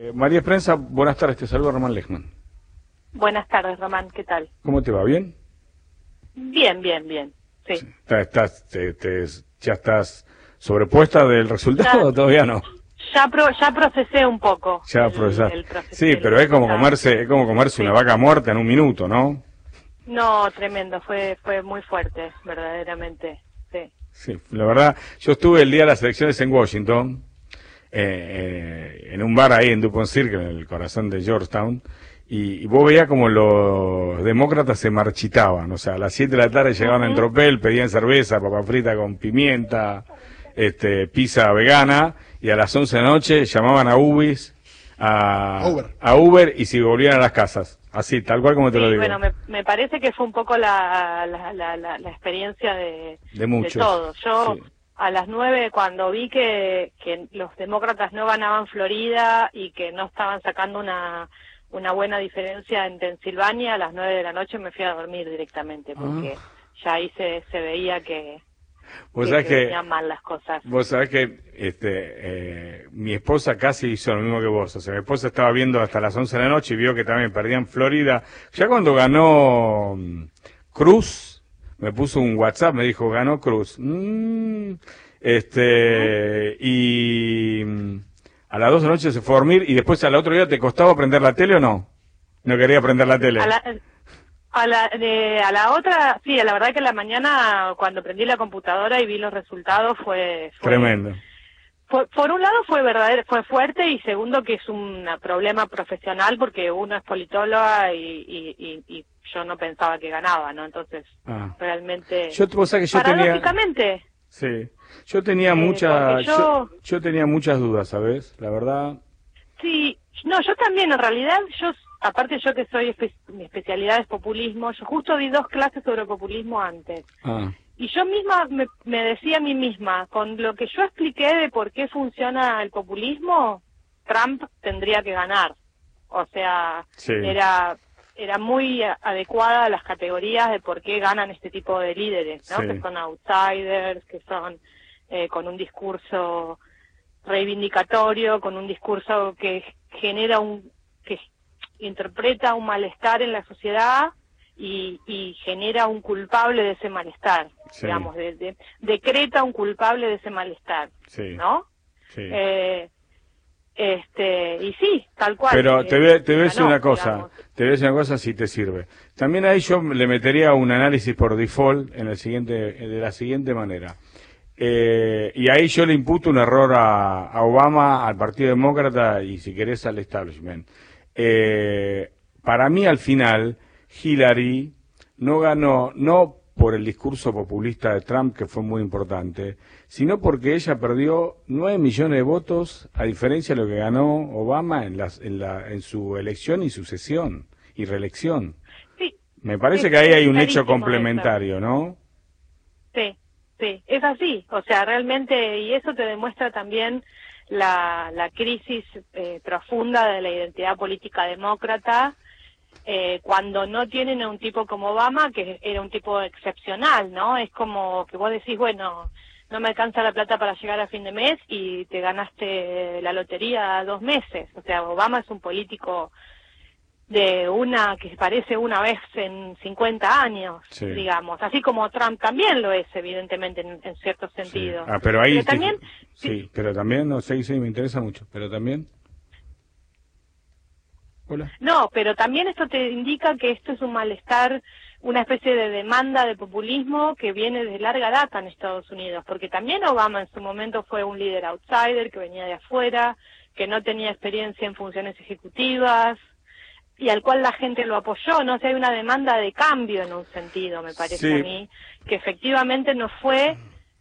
María Prensa, buenas tardes, te saluda Román Lechman. Buenas tardes, Román, ¿qué tal? ¿Cómo te va? ¿Bien? Bien, sí. ¿Ya estás sobrepuesta del resultado o todavía no? Ya procesé un poco. Ya procesaste. Sí, pero es como comerse una vaca muerta en un minuto, ¿no? No, tremendo, fue muy fuerte, verdaderamente, sí. Sí, la verdad, yo estuve el día de las elecciones en Washington, en un bar ahí en Dupont Circle, en el corazón de Georgetown, y vos veías como los demócratas se marchitaban, o sea, a las 7 de la tarde llegaban en tropel, pedían cerveza, papa frita con pimienta, pizza vegana, y a las 11 de la noche llamaban a Ubis, a Uber, y se volvían a las casas, así, tal cual como te lo digo. Bueno, me parece que fue un poco la experiencia de muchos. De todos. Yo, sí. A las 9, cuando vi que los demócratas no ganaban Florida y que no estaban sacando una buena diferencia en Pensilvania, a las 9 de la noche me fui a dormir directamente, porque ya ahí se veía que venían mal las cosas. Vos sabés que mi esposa casi hizo lo mismo que vos. O sea, mi esposa estaba viendo hasta las 11 de la noche y vio que también perdían Florida. Ya cuando ganó Cruz, me puso un WhatsApp, me dijo, ganó Cruz. Y a las 12 de la noche se fue a dormir y después al otro día, ¿te costaba prender la tele o no? No quería prender la tele. A la otra, sí, la verdad que la mañana cuando prendí la computadora y vi los resultados fue tremendo. Por un lado fue fuerte, y segundo que es un problema profesional porque uno es politóloga y yo no pensaba que ganaba, ¿no? Entonces, realmente paradójicamente. Sí, yo tenía yo tenía muchas dudas, ¿sabes? La verdad. Sí, no, yo también, en realidad, aparte yo que soy, mi especialidad es populismo, yo justo di 2 clases sobre populismo antes. Y yo misma me decía a mí misma, con lo que yo expliqué de por qué funciona el populismo, Trump tendría que ganar. O sea, sí. Era muy adecuada a las categorías de por qué ganan este tipo de líderes, ¿no? Sí. Que son outsiders, que son con un discurso reivindicatorio, con un discurso que que interpreta un malestar en la sociedad y genera un culpable de ese malestar, sí. Digamos, decreta un culpable de ese malestar, sí. ¿No? Sí. Y sí, tal cual. Pero te voy a decir una cosa, si te sirve. También ahí yo le metería un análisis por default de la siguiente manera. Y ahí yo le imputo un error a Obama, al Partido Demócrata y, si querés, al establishment. Para mí, al final, Hillary no ganó, no por el discurso populista de Trump, que fue muy importante, sino porque ella perdió 9 millones de votos, a diferencia de lo que ganó Obama en su elección y sucesión y reelección. Sí. Me parece que ahí hay un hecho complementario, ¿no? Sí, es así. O sea, realmente, y eso te demuestra también la crisis profunda de la identidad política demócrata, cuando no tienen a un tipo como Obama, que era un tipo excepcional, ¿no? Es como que vos decís, bueno, no me alcanza la plata para llegar a fin de mes y te ganaste la lotería 2 meses. O sea, Obama es un político que parece una vez en 50 años, sí. Digamos. Así como Trump también lo es, evidentemente, en cierto sentido. Sí. Pero ahí también, sí, pero también, no sé, sí, me interesa mucho, pero también... Hola. No, pero también esto te indica que esto es un malestar, una especie de demanda de populismo que viene de larga data en Estados Unidos, porque también Obama en su momento fue un líder outsider que venía de afuera, que no tenía experiencia en funciones ejecutivas y al cual la gente lo apoyó, ¿no? O sea, hay una demanda de cambio en un sentido, me parece, sí. A mí, que efectivamente no fue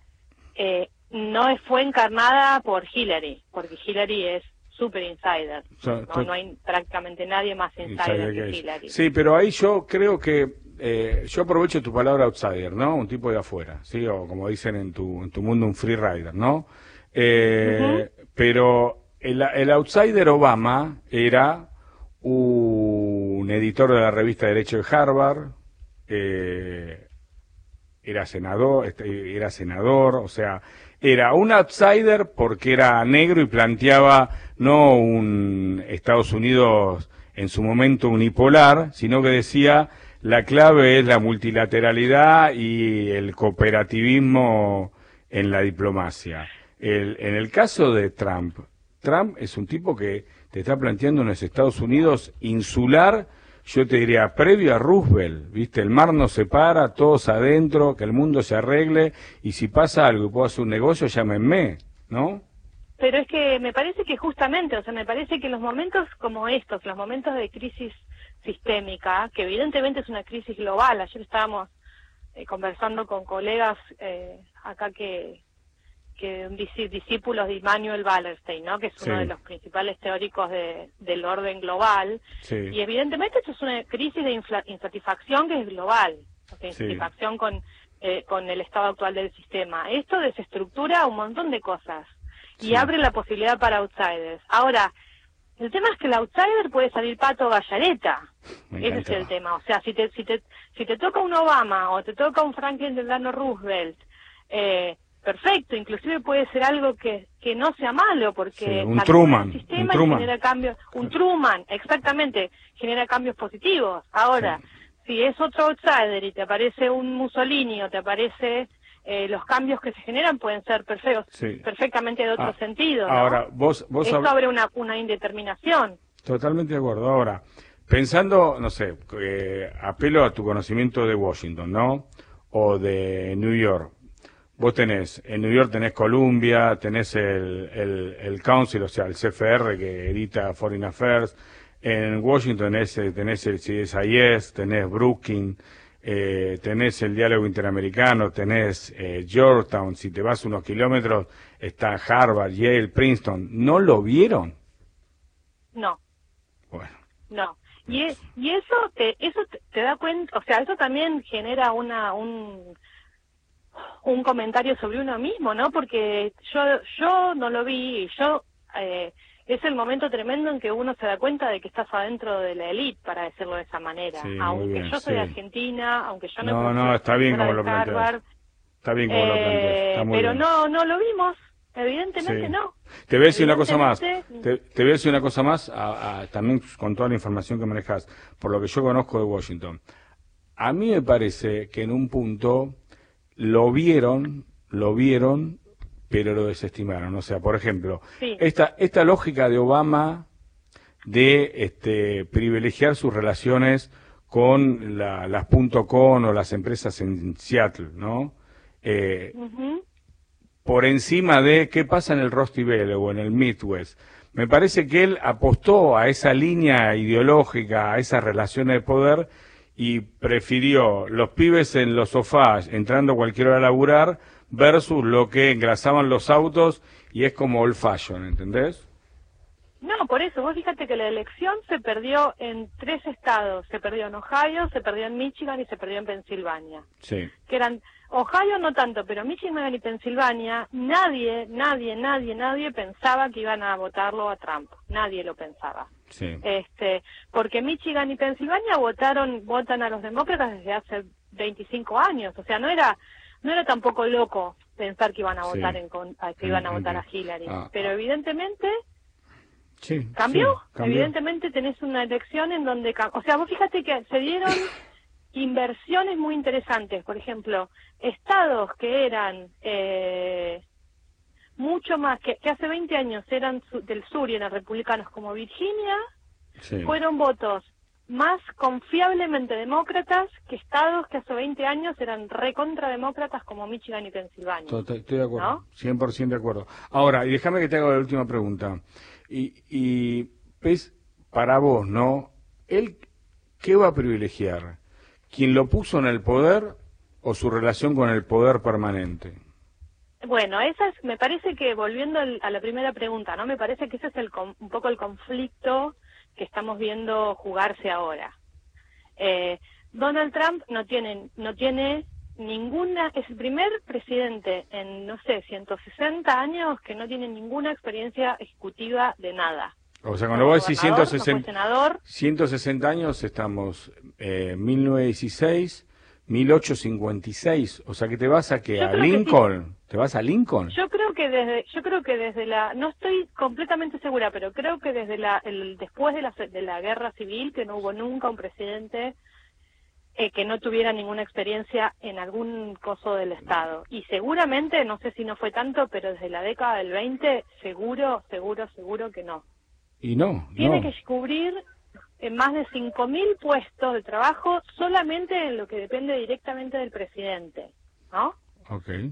encarnada por Hillary, porque Hillary es super insider, no hay prácticamente nadie más insider que Hillary. Sí, pero ahí yo creo que yo aprovecho tu palabra outsider, ¿no? Un tipo de afuera, ¿sí? O como dicen en tu mundo, un free rider, ¿no? Pero el outsider Obama era un editor de la revista Derecho de Harvard, era senador, o sea, Era un outsider porque era negro y planteaba no un Estados Unidos en su momento unipolar, sino que decía la clave es la multilateralidad y el cooperativismo en la diplomacia. En el caso de Trump, Trump es un tipo que te está planteando unos Estados Unidos insular, yo te diría, previo a Roosevelt, ¿viste? El mar nos separa, todos adentro, que el mundo se arregle, y si pasa algo y puedo hacer un negocio, llámenme, ¿no? Pero es que me parece que justamente, o sea, me parece que los momentos como estos, los momentos de crisis sistémica, que evidentemente es una crisis global, ayer estábamos conversando con colegas acá que discípulos de Immanuel Wallerstein, ¿no? Que es uno de los principales teóricos del orden global, y evidentemente esto es una crisis de insatisfacción que es global, o sea, insatisfacción con el estado actual del sistema. Esto desestructura un montón de cosas y abre la posibilidad para outsiders. Ahora, el tema es que el outsider puede salir Pato Gallareta, ese es el tema. O sea, si te toca un Obama o te toca un Franklin Delano Roosevelt, perfecto, inclusive puede ser algo que no sea malo, porque un Truman, el sistema genera cambios, un Truman, exactamente, genera cambios positivos. Ahora, si es otro outsider y te aparece un Mussolini o te aparece, los cambios que se generan pueden ser perfectamente de otro sentido, ¿no? Ahora, esto abre una indeterminación. Totalmente de acuerdo. Ahora, pensando, no sé, apelo a tu conocimiento de Washington, ¿no? O de New York. Vos en New York tenés Columbia, tenés el Council, o sea, el CFR que edita Foreign Affairs. En Washington tenés el CSIS, tenés Brookings, tenés el Diálogo Interamericano, tenés Georgetown. Si te vas unos kilómetros, está Harvard, Yale, Princeton. ¿No lo vieron? No. Bueno. No. Y eso te da cuenta, o sea, eso también genera un comentario sobre uno mismo, ¿no? Porque yo no lo vi, es el momento tremendo en que uno se da cuenta de que estás adentro de la élite, para decirlo de esa manera. Sí, aunque bien, yo soy de Argentina, aunque yo no, está bien como lo planteas. Está bien como lo planteas. Pero no lo vimos, evidentemente no. Te voy a decir una cosa más, te voy a decir una cosa más, también con toda la información que manejas, por lo que yo conozco de Washington. A mí me parece que en un punto lo vieron, pero lo desestimaron. O sea, por ejemplo, esta lógica de Obama de privilegiar sus relaciones con las .com o las empresas en Seattle, ¿no? Por encima de qué pasa en el Rust Belt o en el Midwest. Me parece que él apostó a esa línea ideológica, a esas relaciones de poder, y prefirió los pibes en los sofás entrando a cualquier hora a laburar versus lo que engrasaban los autos, y es como old fashion, ¿entendés? No, por eso, vos fíjate que la elección se perdió en 3 estados, se perdió en Ohio, se perdió en Michigan y se perdió en Pensilvania. Sí. Que eran, Ohio no tanto, pero Michigan y Pensilvania, nadie pensaba que iban a votarlo a Trump, nadie lo pensaba. Sí. Porque Michigan y Pensilvania votan a los demócratas desde hace 25 años, o sea, no era tampoco loco pensar que iban a votar iban a votar a Hillary, pero evidentemente cambió. Evidentemente tenés una elección en donde, o sea, vos fíjate que se dieron inversiones muy interesantes, por ejemplo, estados que eran mucho más, que hace 20 años eran del sur y eran republicanos, como Virginia, fueron votos más confiablemente demócratas que estados que hace 20 años eran recontrademócratas, como Michigan y Pensilvania. Estoy de acuerdo, ¿no? 100% de acuerdo. Ahora, y déjame que te haga la última pregunta. Y ves, para vos, ¿no? ¿Él qué va a privilegiar? ¿Quién lo puso en el poder o su relación con el poder permanente? Bueno, me parece que, volviendo a la primera pregunta, ¿no? Me parece que ese es un poco el conflicto que estamos viendo jugarse ahora. Donald Trump no tiene ninguna, es el primer presidente en, no sé, 160 años que no tiene ninguna experiencia ejecutiva de nada. O sea, cuando vos decís 160 años, estamos 1916, 1856, o sea que te vas a Lincoln, ¿te vas a Lincoln? Yo creo que desde la, no estoy completamente segura, pero creo que desde después de la guerra civil, que no hubo nunca un presidente que no tuviera ninguna experiencia en algún coso del Estado. Y seguramente, no sé si no fue tanto, pero desde la década del 20, seguro que no. Y no. Tiene que cubrir más de 5.000 puestos de trabajo solamente en lo que depende directamente del presidente, ¿no? Okay.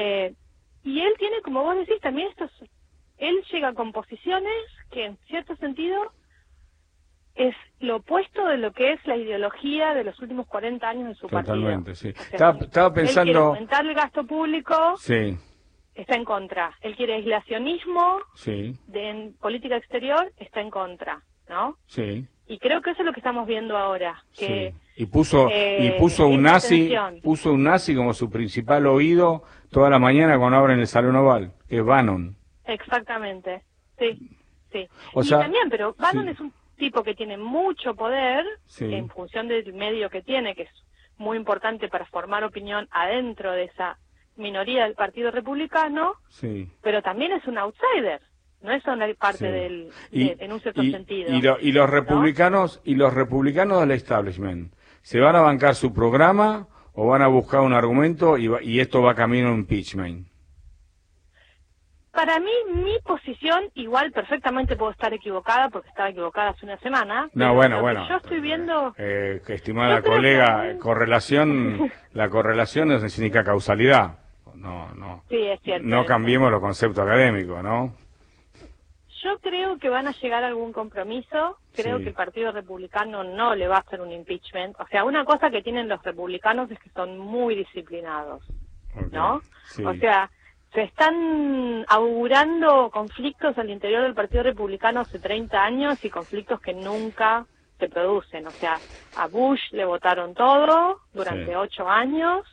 Y él tiene, como vos decís, también él llega con posiciones que en cierto sentido es lo opuesto de lo que es la ideología de los últimos 40 años de su partido. Totalmente, sí. O sea, estaba pensando... Él quiere aumentar el gasto público, sí. Está en contra. Él quiere aislacionismo, sí. En política exterior, está en contra, ¿no? Sí. Y creo que eso es lo que estamos viendo ahora. Que, sí. Y puso un nazi como su principal oído toda la mañana cuando abren el Salón Oval, que es Bannon. Exactamente, sí. O sea, también, pero Bannon sí. es un tipo que tiene mucho poder sí. en función del medio que tiene, que es muy importante para formar opinión adentro de esa minoría del Partido Republicano, sí. pero también es un outsider. No es una parte sí. en un cierto sentido. Y los republicanos, ¿no? Y los republicanos del establishment, ¿se van a bancar su programa o van a buscar un argumento y esto va camino a impeachment? Para mí, mi posición, igual perfectamente puedo estar equivocada, porque estaba equivocada hace una semana. No, bueno. Yo estoy viendo... estimada colega, la correlación no significa causalidad. No. Sí, es cierto. No cambiemos los conceptos académicos, ¿no? Yo creo que van a llegar a algún compromiso. Creo que el Partido Republicano no le va a hacer un impeachment. O sea, una cosa que tienen los republicanos es que son muy disciplinados, ¿no? Sí. O sea, se están augurando conflictos al interior del Partido Republicano hace 30 años y conflictos que nunca se producen. O sea, a Bush le votaron todo durante 8 años.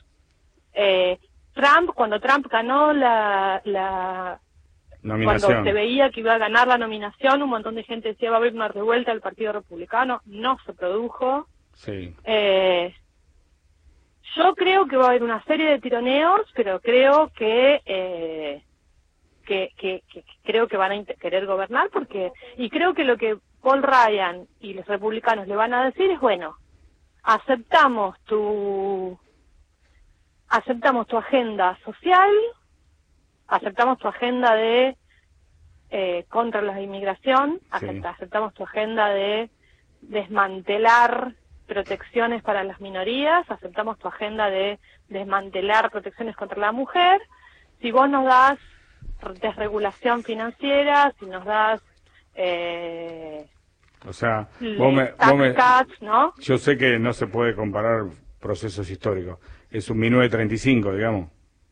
Cuando Trump ganó la nominación. Cuando se veía que iba a ganar la nominación, un montón de gente decía va a haber una revuelta del Partido Republicano, no se produjo. Sí. Yo creo que va a haber una serie de tironeos, pero creo que creo que van a querer gobernar y creo que lo que Paul Ryan y los republicanos le van a decir es, bueno, aceptamos tu agenda social, aceptamos tu agenda de contra la inmigración, aceptamos tu agenda de desmantelar protecciones para las minorías, aceptamos tu agenda de desmantelar protecciones contra la mujer. Si vos nos das desregulación financiera, si nos das o sea, cuts, ¿no? Yo sé que no se puede comparar procesos históricos. Es un 1935, digamos.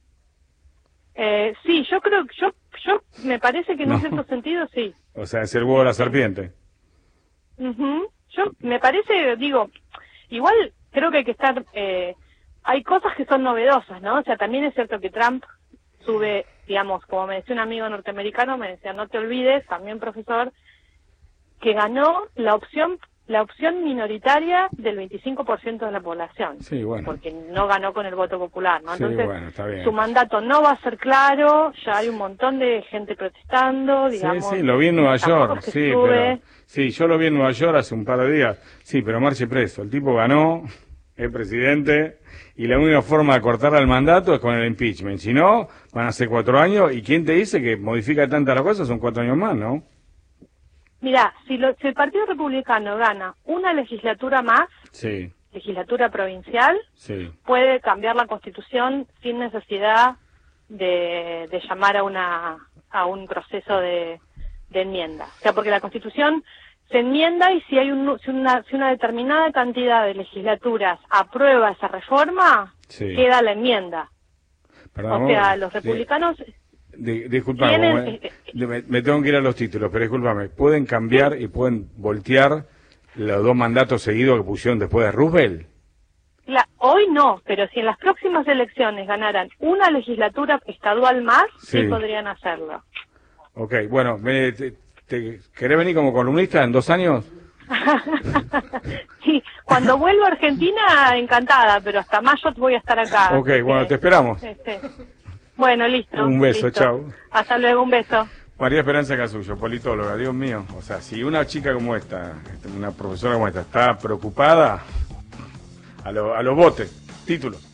Sí, yo creo que yo me parece que en un cierto sentido sí. O sea, es el huevo de la serpiente. Yo me parece, digo, igual creo que hay que estar, hay cosas que son novedosas, ¿no? O sea, también es cierto que Trump sube, digamos, como me decía un amigo norteamericano, me decía, no te olvides, también profesor, que ganó la opción minoritaria del 25% de la población. Sí, bueno. Porque no ganó con el voto popular, ¿no? Entonces, sí, bueno, está bien. Su mandato no va a ser claro, ya hay un montón de gente protestando, digamos. Sí, lo vi en Nueva York, sí, yo lo vi en Nueva York hace un par de días. Sí, pero marche preso. El tipo ganó, es presidente, y la única forma de cortarle el mandato es con el impeachment. Si no, van a ser 4 años, y ¿quién te dice que modifica tantas las cosas? Son 4 años más, ¿no? Mirá, si el Partido Republicano gana una legislatura más, legislatura provincial, puede cambiar la Constitución sin necesidad de llamar a un proceso de enmienda. O sea, porque la Constitución se enmienda y si hay si una determinada cantidad de legislaturas aprueba esa reforma, queda la enmienda. Perdón, o sea, los republicanos... Disculpame, me tengo que ir a los títulos, pero discúlpame, ¿pueden cambiar y pueden voltear los 2 mandatos seguidos que pusieron después de Roosevelt? Hoy no, pero si en las próximas elecciones ganaran una legislatura estadual más, sí podrían hacerlo. Ok, bueno, ¿te querés venir como columnista en 2 años? Sí, cuando vuelvo a Argentina, encantada, pero hasta mayo voy a estar acá. Ok, bueno, te esperamos. Bueno, listo. Un beso, listo. chao. Hasta luego, un beso. María Esperanza Casullo, politóloga, Dios mío. O sea, si una chica como esta, una profesora como esta, está preocupada, a los botes, títulos.